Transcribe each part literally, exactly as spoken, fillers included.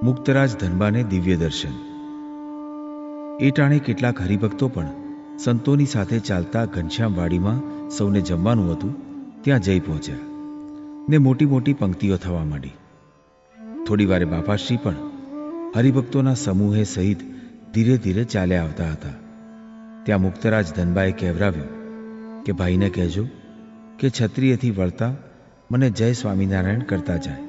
મુક્તરાજ ધનબાને દિવ્ય દર્શન। એ ટાણે કેટલાક હરિભક્તો પણ સંતોની સાથે ચાલતા ઘનશ્યામવાડીમાં સૌને જમવાનું હતું ત્યાં જઈ પહોંચ્યા ને મોટી મોટી પંક્તિઓ થવા માંડી। થોડી વારે બાપાશ્રી પણ હરિભક્તોના સમૂહે સહિત ધીરે ધીરે ચાલ્યા આવતા હતા। ત્યાં મુક્તરાજ ધનબાએ કહેવરાવ્યું કે ભાઈને કહેજો કે છત્રીએથી વળતા મને જય સ્વામિનારાયણ કરતા જાય।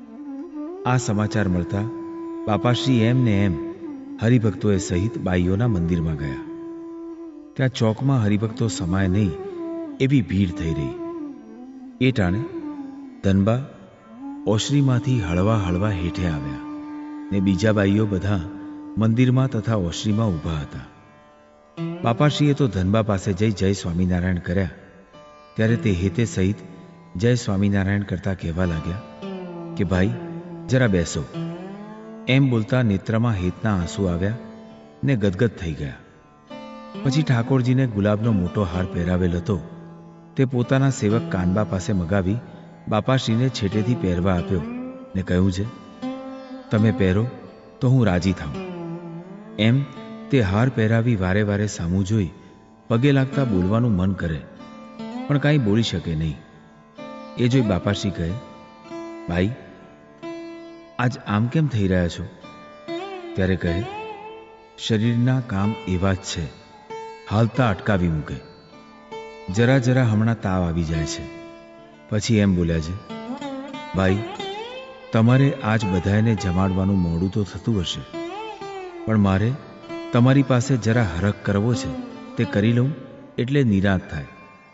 આ સમાચાર મળતા બાપાશ્રી એમ ને એમ હરિભક્તોએ સહિત બાઈઓના મંદિરમાં ગયા। ત્યાં ચોકમાં હરિભક્તો સમાય નહીં એવી ભીડ થઈ રહી। એ ટાણે ધનબા ઓશરીમાંથી હળવા હળવા હેઠે આવ્યા ને બીજા બાઈઓ બધા મંદિરમાં તથા ઓશરીમાં ઊભા હતા। બાપાશ્રીએ તો ધનબા પાસે જઈ જય સ્વામિનારાયણ કર્યા ત્યારે તે હેતે સહિત જય સ્વામિનારાયણ કરતા કહેવા લાગ્યા કે ભાઈ જરા બેસો। એમ બોલતા નેત્રમાં હેતના આંસુ આવ્યા ને ગદગદ થઈ ગયા। પછી ઠાકોરજીને ગુલાબનો મોટો હાર પહેરાવેલ હતો તે પોતાના સેવક કાનબા પાસે મગાવી બાપાશ્રીને છેટેથી પહેરવા આપ્યો ને કહ્યું છે, તમે પહેરો તો હું રાજી થાઉં। એમ તે હાર પહેરાવી વારે વારે સામું જોઈ પગે લાગતા બોલવાનું મન કરે પણ કાંઈ બોલી શકે નહીં। એ જોઈ બાપાશ્રી કહે, ભાઈ આજ આમ કેમ થઈ રહ્યા છો? ત્યારે કહે, શરીરના કામ એવા જ છે, હાલતા અટકાવી મૂકે। જરા જરા હમણાં તાવ આવી જાય છે। પછી એમ બોલ્યા છે, ભાઈ તમારે આજ બધાને જમાડવાનું મોડું તો થતું હશે પણ મારે તમારી પાસે જરા હરખ કરવો છે, તે કરી લઉં એટલે નિરાંત થાય।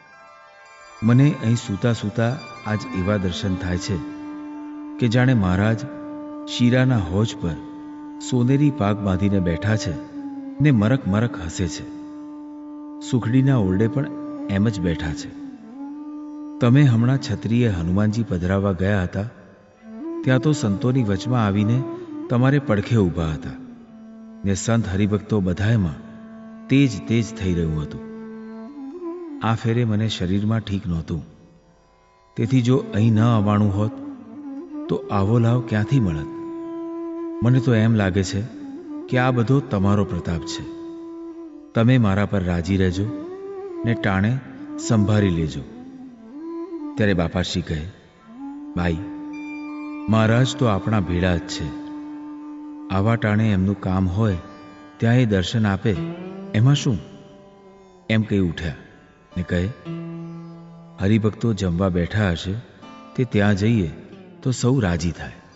મને અહીં સૂતા સૂતા આજ એવા દર્શન થાય છે કે જાણે મહારાજ શીરાના હોજ પર સોનેરી પાગ બાંધીને બેઠા છે ને મરક મરક હસે છે। સુખડીના ઓરડે પણ એમ જ બેઠા છે। તમે હમણાં છત્રીએ હનુમાનજી પધરાવવા ગયા હતા ત્યાં તો સંતોની વચમાં આવીને તમારે પડખે ઊભા હતા ને સંત હરિભક્તો બધાયમાં તેજ તેજ થઈ રહ્યું હતું। આ ફેરે મને શરીરમાં ઠીક નહોતું, તેથી જો અહીં ન આવવાનું હોત તો આવો લાવ ક્યાંથી મળત? મને તો એમ લાગે છે કે આ બધો તમારો પ્રતાપ છે। તમે મારા પર રાજી રહેજો ને ટાણે સંભાળી લેજો। ત્યારે બાપાશ્રી કહે, ભાઈ મહારાજ તો આપણા ભેળા જ છે। આવા ટાણે એમનું કામ હોય ત્યાં એ દર્શન આપે એમાં શું? એમ કહી ઉઠ્યા ને કહે, હરિભક્તો જમવા બેઠા હશે તે ત્યાં જઈએ તો સૌ રાજી થાય।